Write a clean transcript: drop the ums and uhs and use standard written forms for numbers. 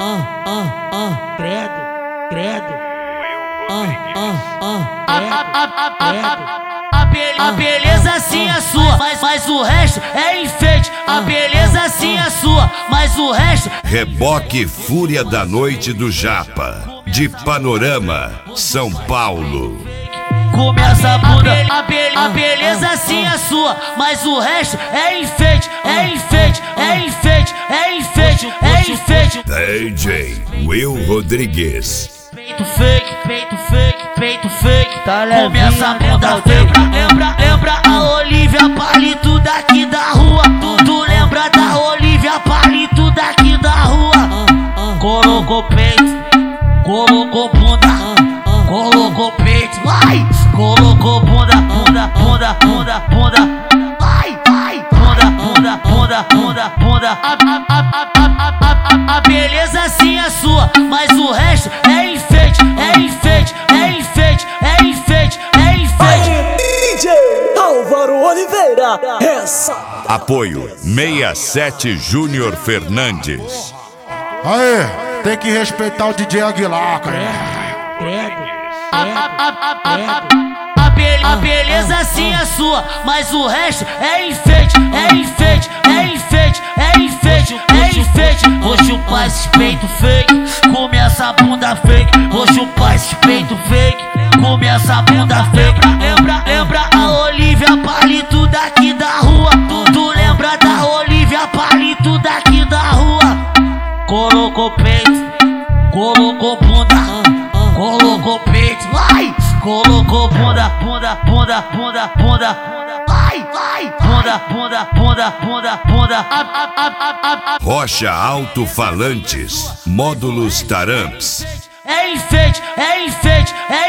Credo, credo. A beleza sim é sua, mas o resto é enfeite. A beleza sim é sua, mas o resto. Reboque Fúria da Noite do Japa, de Panorama, São Paulo. Começa a bunda, a beleza sim é sua, mas o resto é enfeite, é enfeite, é enfeite, é enfeite, é enfeite. DJ Will Rodrigues. Peito fake, peito fake, peito fake. Tá levinha, começa a bunda fake. Lembra a Olivia Palito daqui da rua. Tu lembra da Olivia Palito daqui da rua. Colocou peito, colocou bunda, colocou peito, vai. Colocou bunda, bunda, bunda, bunda, bunda. Vai, vai, bunda, bunda, bunda, bunda, bunda. A beleza sim é sua, mas o resto é enfeite, é enfeite, é enfeite, é enfeite, é enfeite. DJ Álvaro Oliveira, essa. Apoio 67 Júnior Fernandes. Aê, tem que respeitar o DJ Aguilar, cara. A beleza sim é sua, mas o resto é enfeite, é enfeite, é enfeite, é enfeite, é enfeite. Vou chupar esse peito fake, começa a bunda fake. Vou chupar esse peito fake, começa a bunda fake. Lembra a Olivia Palito daqui da rua. Tu lembra da Olivia Palito daqui da rua. Colocou peito, colocou bunda, colocou peito, vai. Colocou bunda, bunda, bunda, bunda, bunda. Vai, vai, bunda, bunda, bunda, bunda, bunda. Rocha Alto-Falantes, Módulos Taramps. É enfeite, é enfeite, é